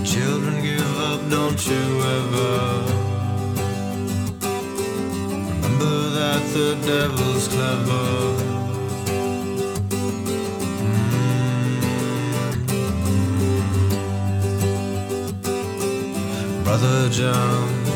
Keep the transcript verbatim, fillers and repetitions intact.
Children, give up, don't you ever. Remember that the devil's clever. Mm. Brother John,